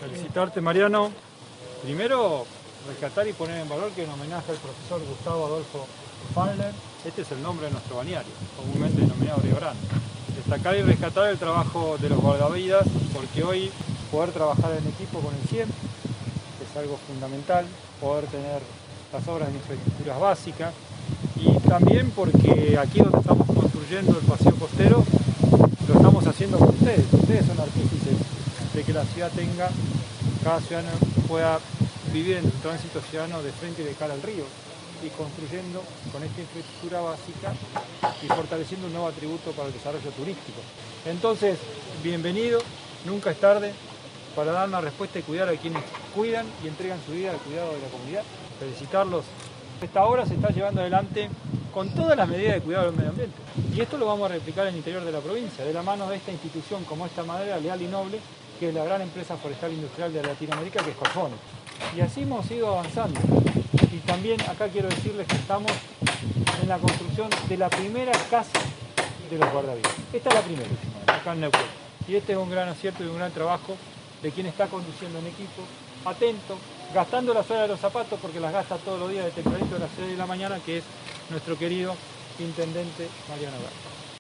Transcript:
Felicitarte, Mariano. Primero, rescatar y poner en valor que en homenaje al profesor Gustavo Adolfo Fandler, este es el nombre de nuestro balneario, comúnmente denominado Río Grande. Destacar y rescatar el trabajo de los guardavidas, porque hoy poder trabajar en equipo con el CIEM es algo fundamental, poder tener las obras de infraestructuras básicas, y también porque aquí donde estamos construyendo el paseo costero, lo estamos haciendo con ustedes. Ustedes son artífices de que la ciudad tenga, cada ciudadano pueda vivir en su tránsito ciudadano de frente y de cara al río, y construyendo con esta infraestructura básica y fortaleciendo un nuevo atributo para el desarrollo turístico. Entonces, bienvenido, nunca es tarde para dar una respuesta y cuidar a quienes cuidan y entregan su vida al cuidado de la comunidad. Felicitarlos. Esta obra se está llevando adelante con todas las medidas de cuidado del medio ambiente. Y esto lo vamos a replicar en el interior de la provincia, de la mano de esta institución como esta madera leal y noble, que es la gran empresa forestal industrial de Latinoamérica, que es Corfone. Y así hemos ido avanzando. Y también acá quiero decirles que estamos en la construcción de la primera casa de los guardavidas. Esta es la primera, acá en Neuquén. Y este es un gran acierto y un gran trabajo de quien está conduciendo en equipo, atento, gastando las horas de los zapatos porque las gasta todos los días de tempranito a las 6 de la mañana, que es nuestro querido intendente Mariano Garza.